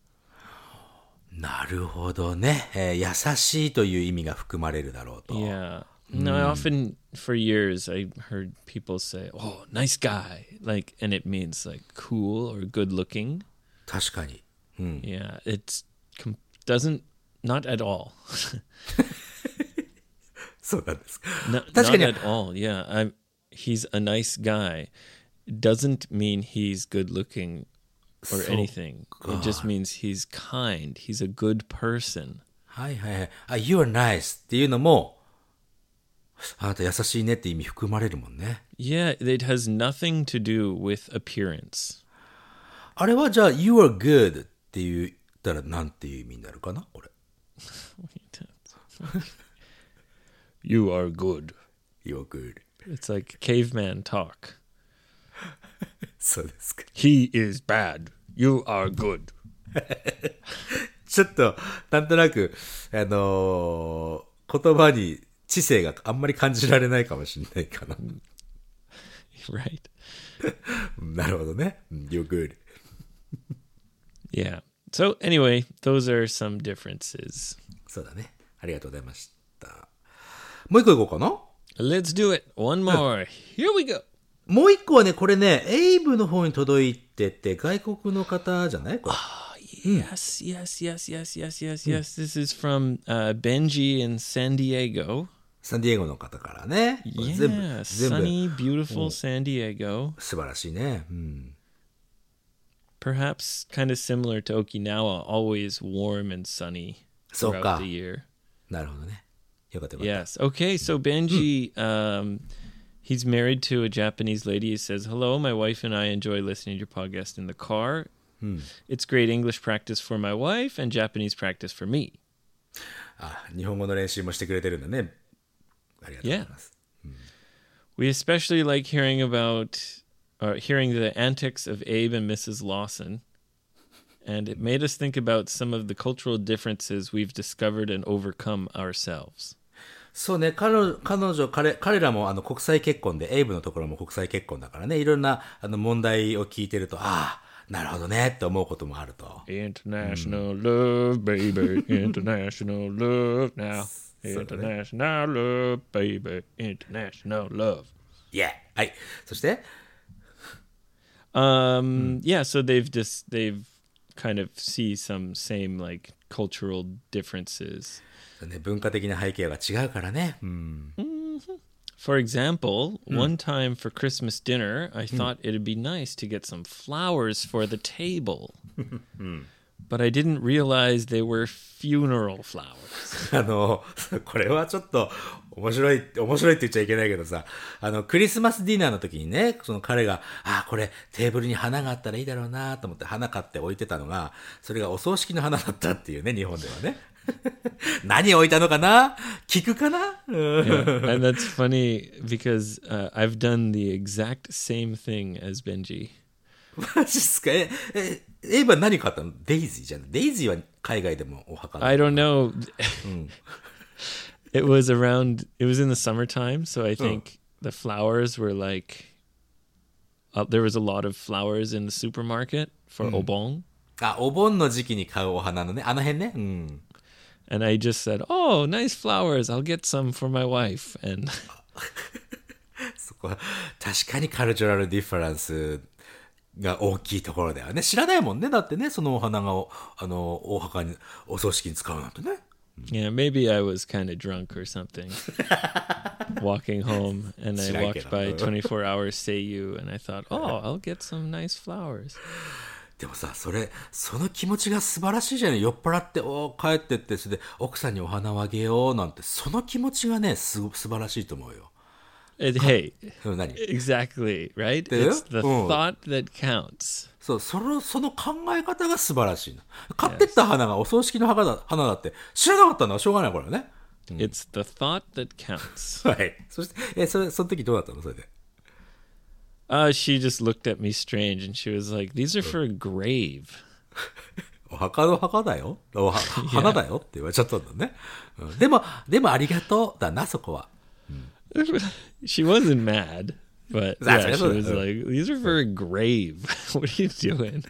なるほどね、優しいという意味が含まれるだろうと。 Yeah. No, I often for years I heard people say, "Oh, nice guy," like, and it means like cool or good looking. 確かに。 Yeah, it doesn't not at all. そうなんですか。 Not 確かに at all. Yeah, he's a nice guy. It doesn't mean he's good looking or anything. It just means he's kind. He's a good person. はいはいはい。あ、you are nice っていうのも、あなた優しいねって意味含まれるもんね。 Yeah, it has nothing to do with appearance. あれはじゃあ you are good って言ったらなんていう意味になるかなこれ。 You are good. You are good. It's like caveman talk. そうですか。 He is bad. You are good. ちょっと、なんとなく、言葉に知性があんまり感じられないかもしれないかな。 Right. なるほどね。You're good. Yeah. So anyway, those are some differences. そうだね。ありがとうございました。もう一個いこうかな。 Let's do it. One more. Here we go. もう一個はね、これね、エイブの方に届いてて、外国の方じゃないこれ。 Yes, yes, yes, yes, yes, yes, yes. This is from Benji in San Diego. サンディエゴの方からね。これ Yeah, 全部 sunny, beautiful San Diego. 素晴らしいね。うん。 Perhaps kind of similar to Okinawa, always warm and sunny そう throughout か。 the year. なるほどね。よかったよかった。 Yes. Okay, so Benji, he's married to a Japanese lady. He says, "Hello, my wife and I enjoy listening to your podcast in the car. It's great English practice for my wife and Japanese practice for me." あ、日本語の練習もしてくれてるんだね。ありがとうございます。 We especially like hearing the antics of Abe and Mrs. Lawson. And it made us think about some of the cultural differences we've discovered and overcome ourselves. そうね、彼らも国際結婚で、エイブのところも国際結婚だからね、いろんな問題を聞いてると、ああ、なるほどねって思うこともあると。 International love, baby. International love now. International love, baby. International love. Yeah! はい。そして、 Yeah, so they've kind of see some same like cultural differences. ね、文化的な背景が違うからね。 For example, one time for Christmas dinner, I thought it'd be nice to get some flowers for the table. But I didn't realize they were funeral flowers. これはちょっと面白いって言っちゃいけないけどさ、クリスマスディナーの時にね、その彼が、これテーブルに花があったらいいだろうなと思って花買って置いてたのが、それがお葬式の花だったっていうね、日本ではね。何置いたのかな？菊かな？ Yeah, and that's funny because I've done the exact same thing as Benji. マジっすか？エイブは何買ったの？デイジーじゃん。デイジーは海外でもお墓。 I don't know. It was in the summertime, so I think the flowers were like, there was a lot of flowers in the supermarket for Obon. お盆の時期に買うお花のね、辺ね。 And I just said, "Oh, nice flowers. I'll get some for my wife." And そこは確かにカルチュラルディファレンスが大きいところだよね。知らないもんね。だってね、そのお花がお墓にお葬式に使うなんてね。 Yeah, maybe I was kind of drunk or something. Walking home, and I walked by 24 Hours Seiyu, and I thought, "Oh, I'll get some nice flowers." でもさ、その気持ちが素晴らしいじゃない。酔っ払って、帰ってって、それで奥さんにお花をあげようなんて、その気持ちがね、素晴らしいと思うよ。 Hey, 何？ exactly, right? It's the thought that counts. そう、その考え方が素晴らしいの。買ってった花がお葬式の花だって知らなかったのはしょうがないこれね。 It's the thought that counts. はい。そして、その時どうだったのそれで。 She just looked at me strange and she was like, "These are for a grave." お墓の墓だよ。花だよって言われちゃったんだね。でもありがとうだな、そこは。 She wasn't mad, but yeah, she was like, "These are for a grave." What are you doing?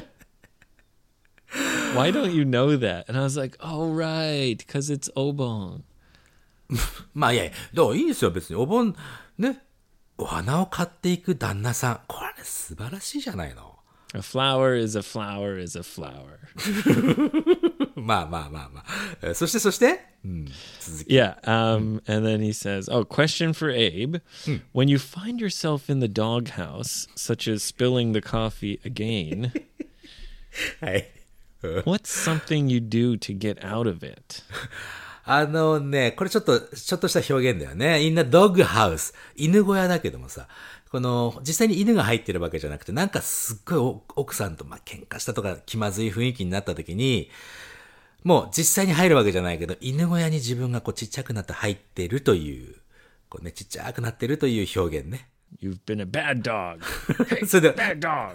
Why don't you know that? And I was like, "Oh, right, because it's Obon." まあいや、いいですよ、別に。お盆、ね。お花を買っていく旦那さん。これ素晴らしいじゃないの。 A flower is a flower is a flower. まあ。そして、続き。 Yeah, and then he says, "Oh, question for Abe. When you find yourself in the doghouse, such as spilling the coffee again, はい。 what's something you do to get out of it?" これちょっとした表現だよね。in the dog house。犬小屋だけどもさ、実際に犬が入ってるわけじゃなくて、なんかすっごい奥さんと喧嘩したとか気まずい雰囲気になった時に、もう実際に入るわけじゃないけど、犬小屋に自分がちっちゃくなって入ってるという、ちっちゃくなってるという表現ね。 You've been a bad dog. Hey, それで、 bad dog.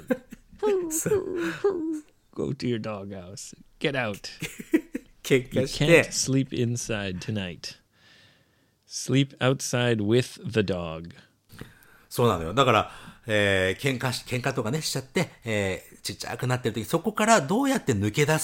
Go to your doghouse. Get out. 喧 You 嘩し can't て、 sleep inside tonight. Sleep outside with the dog. そうなのよ。だから、喧嘩とかね、しちゃって、ちっちゃくなってる時、そこからどうやって抜け出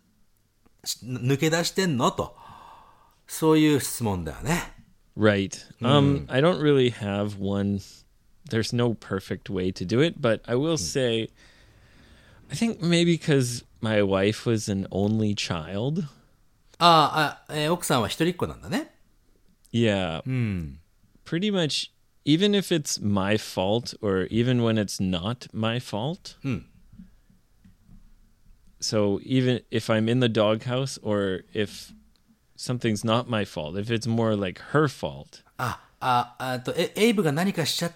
してんのと。そういう質問だよね。 Right. I don't really have one there's no perfect way to do it, but I will say, I think maybe because my wife was an only child. 奥さんは一人っ子なんだね。 Yeah. Pretty much, even if it's my fault or even when it's not my fault. So even if I'm in the doghouse or if something's not my fault, if it's more like her fault. エイブが何かしちゃって、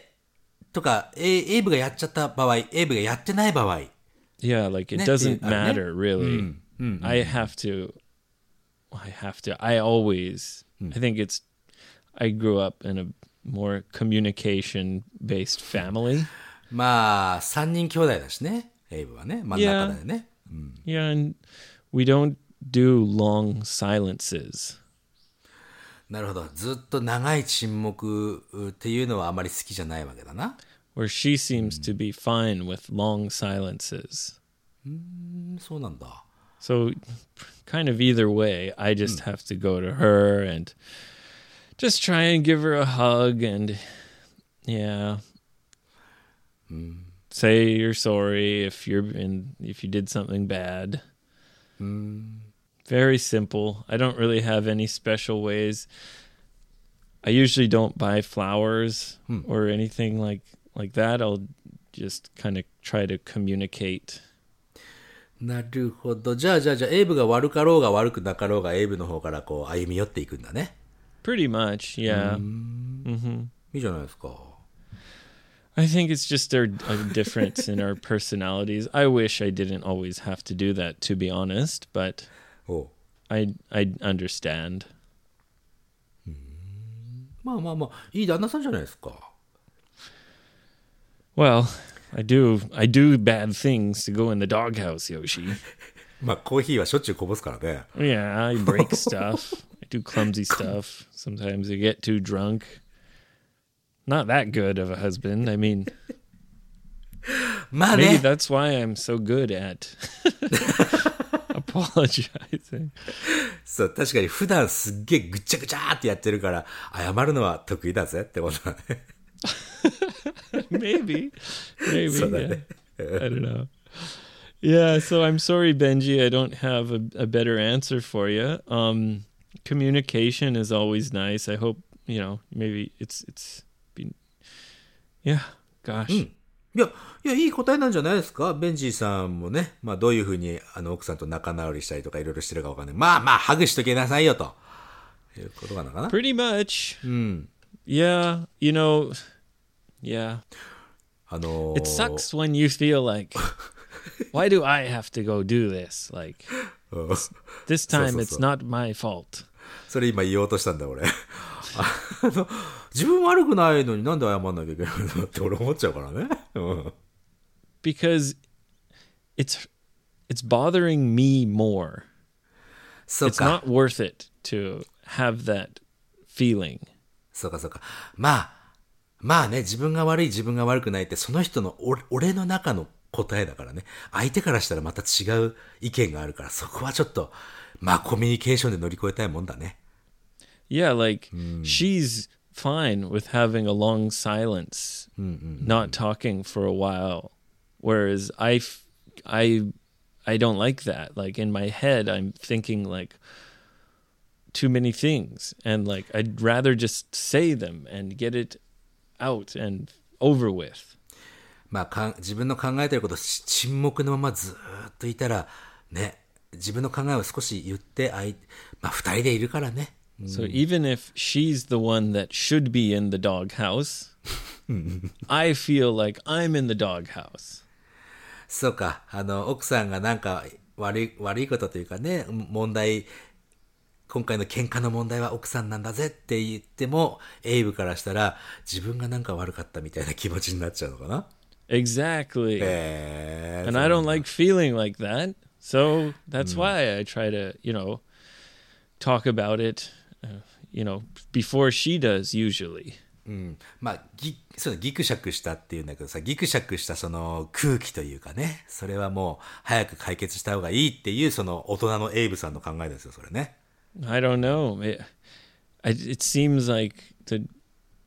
とか、エイブがやっちゃった場合、エイブがやってない場合。 Yeah, like it doesn't matter really. I always, I think I grew up in a more communication-based family. まあ、3人兄弟だしね。エイブはね。真ん中だよね。 Yeah, and we don't do long silences. なるほど。ずっと長い沈黙っていうのはあまり好きじゃないわけだな。 Where she seems to be fine with long silences. そうなんだ。 So, kind of either way, I just have to go to her and just try and give her a hug and, yeah, say you're sorry if you did something bad. Very simple. I don't really have any special ways. I usually don't buy flowers or anything like that. I'll just kind of try to communicate. なるほど。じゃあ、エイブが悪かろうが悪くなかろうが、エイブの方からこう歩み寄っていくんだね。 Pretty much, yeah. いいじゃないですか。 I think it's just a difference in our personalities. I wish I didn't always have to do that, to be honest, but I understand. まあ、いい旦那さんじゃないですか。 Well, I do bad things to go in the doghouse, Yoshi. まあ、コーヒーはしょっちゅうこぼすからね。 Yeah, I break stuff. I do clumsy stuff. Sometimes I get too drunk. Not that good of a husband. I mean, まあ maybe ね。 that's why I'm so good at apologizing. そう、確かに普段すっげえぐちゃぐちゃーってやってるから、謝るのは得意だぜってことだね。 Maybe, yeah. そうだね。 I don't know. Yeah, so I'm sorry, Benji. I don't have a better answer for you. Communication is always nice. I hope, maybe it's been, yeah, gosh. いや、いい答えなんじゃないですか。ベンジーさんもね、まあどういうふうに奥さんと仲直りしたりとかいろいろしてるかわかんない。まあ、ハグしとけなさいよということかな。 Pretty much. Yeah, yeah. It sucks when you feel like, why do I have to go do this? Like, this time it's not my fault. それ今言おうとしたんだ、俺。自分悪くないのになんで謝んなきゃいけないのって俺思っちゃうからね。 Because it's bothering me more. そう It's か。 not worth it to have that feeling. そうか。まあね、自分が悪くないってその人の俺の中の答えだからね。相手からしたらまた違う意見があるから、そこはちょっと、まあコミュニケーションで乗り越えたいもんだね。 Yeah, like she's fine with having a long silence, not talking for a while. Whereas I don't like that. Like in my head, I'm thinking like too many things, and like I'd rather just say them and get it out and over with. まあ自分の考えてること沈黙のままずーっといたらね、自分の考えを少し言ってまあ二人でいるからね。 So even if she's the one that should be in the doghouse, I feel like I'm in the doghouse. そうか、奥さんがなんか悪いことというかね、今回の喧嘩の問題は奥さんなんだぜって言っても、エイブからしたら自分がなんか悪かったみたいな気持ちになっちゃうのかな。 Exactly. And I don't like feeling like that. So that's why I try to, talk about it, before she does usually. まあ、そうギクシャクしたっていうんだけどさ、ギクシャクしたその空気というかね、それはもう早く解決した方がいいっていうその大人のエイブさんの考えですよ、それね。 I don't know. It seems like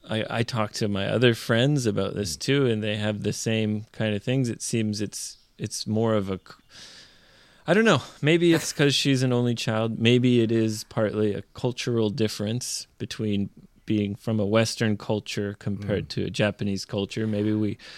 I talk to my other friends about this too, and they have the same kind of things. It seems it's more of a, I don't know, maybe it's because she's an only child. Maybe it is partly a cultural difference between being from a Western culture compared to a Japanese culture. Maybe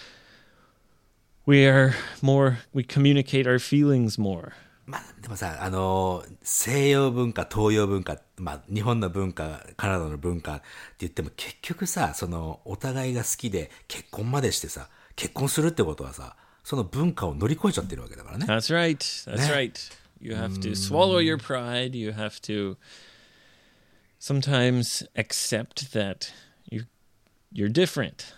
we communicate our feelings more. まあ、でもさ、西洋文化、東洋文化、まあ、日本の文化、カナダの文化って言っても結局さ、お互いが好きで結婚までしてさ、結婚するってことはさ、その文化を乗り越えちゃってるわけだからね。 That's right. That's right. You have to swallow your pride. You have to sometimes accept that you're different.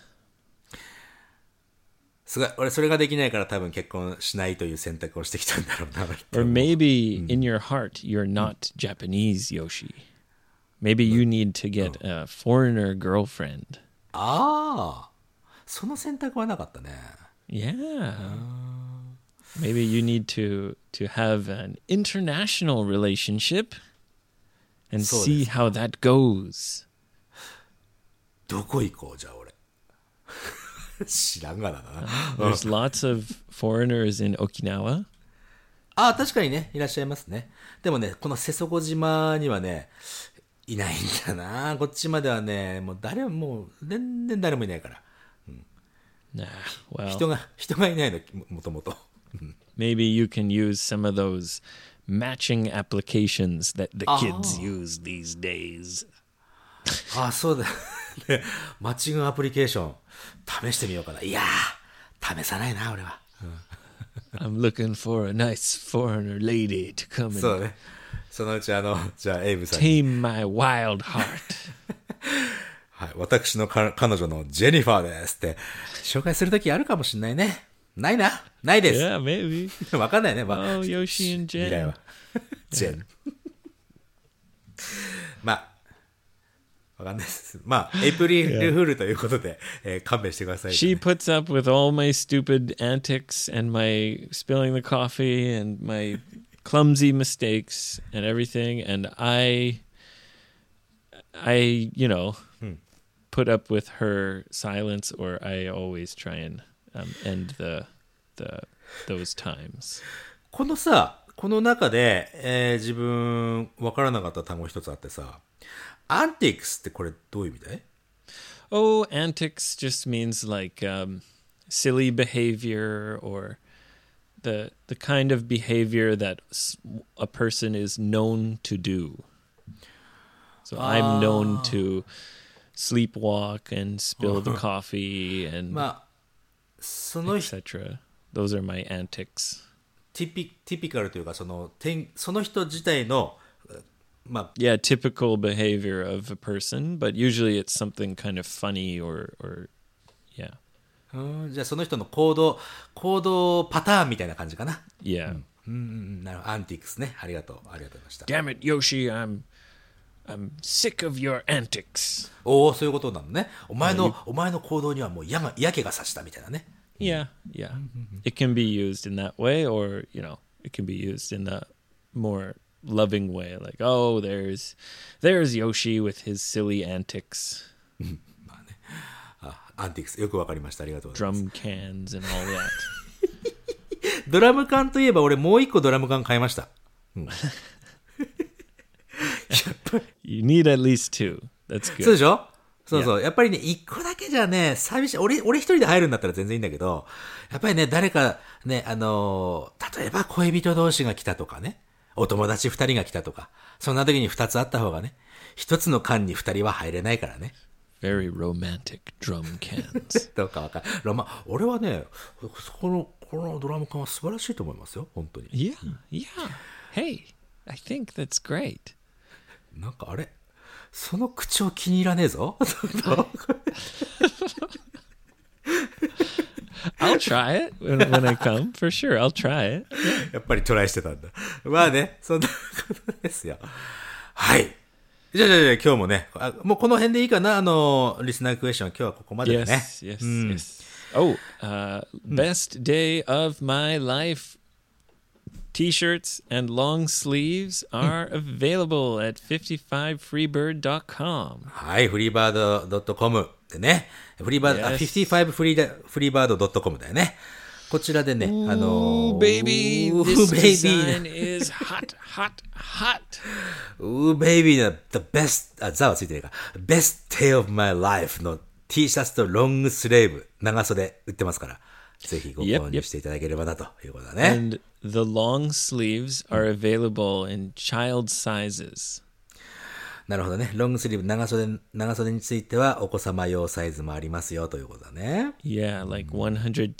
すごい。俺それができないから多分結婚しないという選択をしてきたんだろうな。 Or maybe in your heart you're not Japanese, Yoshi. Maybe you need to get a foreigner girlfriend. ああ、その選択はなかったね。 Yeah. Maybe you need to have an international relationship and see how that goes. どこ行こうじゃあ俺。知らんがな。 There's lots of foreigners in Okinawa. ああ、確かにね、いらっしゃいますね。でもね、この瀬底島にはね、いないんだな。こっちまではね、もう全然誰もいないから。 Nah, well, 人がいないの、もともと。 maybe you can use some of those matching applications that the kids use these days. ああ、そうだ。ね、マッチングアプリケーション、試してみようかな。いやー、試さないな、俺は。 I'm looking for a nice foreigner lady to come そう and ね。そのうちじゃあ、エイブさんに。 tame my wild heart. はい、私の彼女のジェニファーですって紹介するときあるかもしれないね。ないです。 Yeah, maybe. わかんないね。まあ、 Oh, Yoshi and 未来 Jen. は。ジェン。まあ、わかんないです。まあ、エイプリルフールということで、勘弁してください、ね。 She puts up with all my stupid antics and my spilling the coffee and my clumsy mistakes and everything, and I put up with her silence, or I always try and end those times. この中で、自分わからなかった単語一つあってさ、アンティクスってこれどういう意味だい？ Oh, antics just means like silly behavior or the kind of behavior that a person is known to do. So I'm known to sleepwalk and spill the coffee and まあ、その etc. Those are my antics. ティピカルというかその人自体のまあ Yeah, typical behavior of a person, but usually it's something kind of funny or yeah. じゃあその人の行動パターンみたいな感じかな。 Yeah. なるほど。アンティクスね。ありがとうございました。 Damn it, Yoshi, I'm sick of your antics. おお、そういうことなのね。お前の行動にはもう嫌気がさしたみたいなね。 Yeah. It can be used in that way, or, it can be used in the more loving way. Like, oh, there's Yoshi with his silly antics. まあね。アンティクス、よくわかりました。ありがとうございます。 Drum cans and all that. ドラム缶といえば俺もう一個ドラム缶買いました。 You need at least two. That's good. そうでしょ？そう。やっぱりね、一個だけじゃね、寂しい。俺一人で入るんだったら全然いいんだけど、やっぱりね、誰かね、例えば恋人同士が来たとかね、お友達二人が来たとか、そんな時に二つあった方がね、一つの缶に二人は入れないからね。 Very romantic drum cans. どうかわかんない。俺はね、このドラム缶は素晴らしいと思いますよ、本当に。 Yeah. Hey, I think that's great. なんかあれその口調気に入らねえぞ。 I'll try it when I come. For sure, I'll try it. やっぱりトライしてたんだ。まあね、そんなことですよ。はい。じゃあ今日もね、もうこの辺でいいかな、リスナークエスチョン今日はここまでだね。 Yes. Oh, best day of my life. T-shirts and long sleeves are available at 55freebird.com. はい、フリーバード .com でね。フリーバード、55フリーバード .com だよね。こちらでね、 Ooh, baby, this design is hot, hot, hot. Ooh, baby, the best, ザはついてるか。Best day of my life の T シャツとロングスレーブ、長袖売ってますから、ぜひご購入していただければなということだね。 And the long sleeves are available in child sizes. なるほどね。ロングスリーブ、長袖についてはお子様用サイズもありますよということだね。 Yeah, like 110,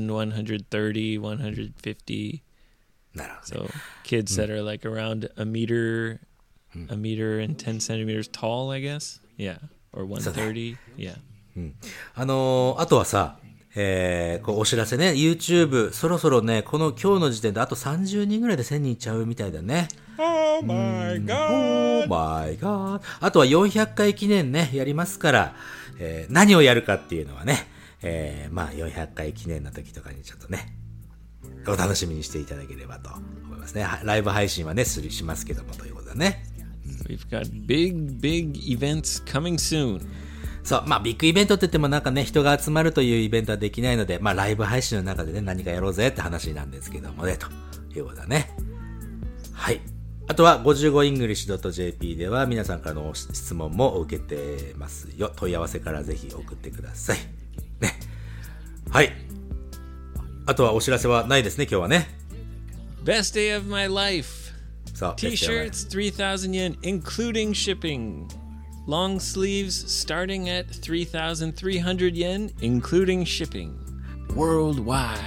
130, 150. なるほど、ね。 So kids that are like around a meter and 10 centimeters tall, I guess. Yeah, or 130. Yeah. あとはさ、こうお知らせね、YouTube、そろそろね、今日の時点であと30人ぐらいで1000人いっちゃうみたいだね。 Oh my god! Oh my god! あとは400回記念ね、やりますから、何をやるかっていうのはね、まあ400回記念の時とかにちょっとね、お楽しみにしていただければと思いますね。ライブ配信はね、しますけどもということだね。 We've got big events coming soon. そう、まあビッグイベントって言ってもなんかね、人が集まるというイベントはできないので、まあライブ配信の中でね、何かやろうぜって話なんですけどもね、ということだね。はい。あとは 55english.jp では皆さんからの質問も受けてますよ。問い合わせからぜひ送ってください。ね。はい。あとはお知らせはないですね、今日はね。 Best day of my life. そう。 T-shirts 3,000 yen including shipping. Long sleeves starting at 3,300 yen including shipping. Worldwide.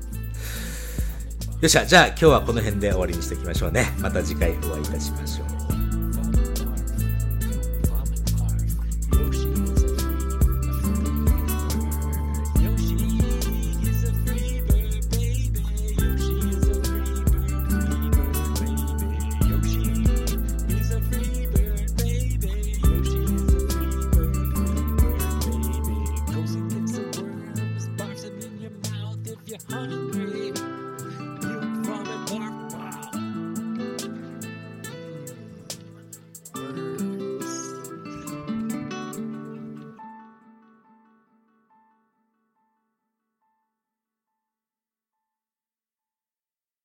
よっしゃ、じゃあ今日はこの辺で終わりにしておきましょうね。また次回お会いいたしましょう。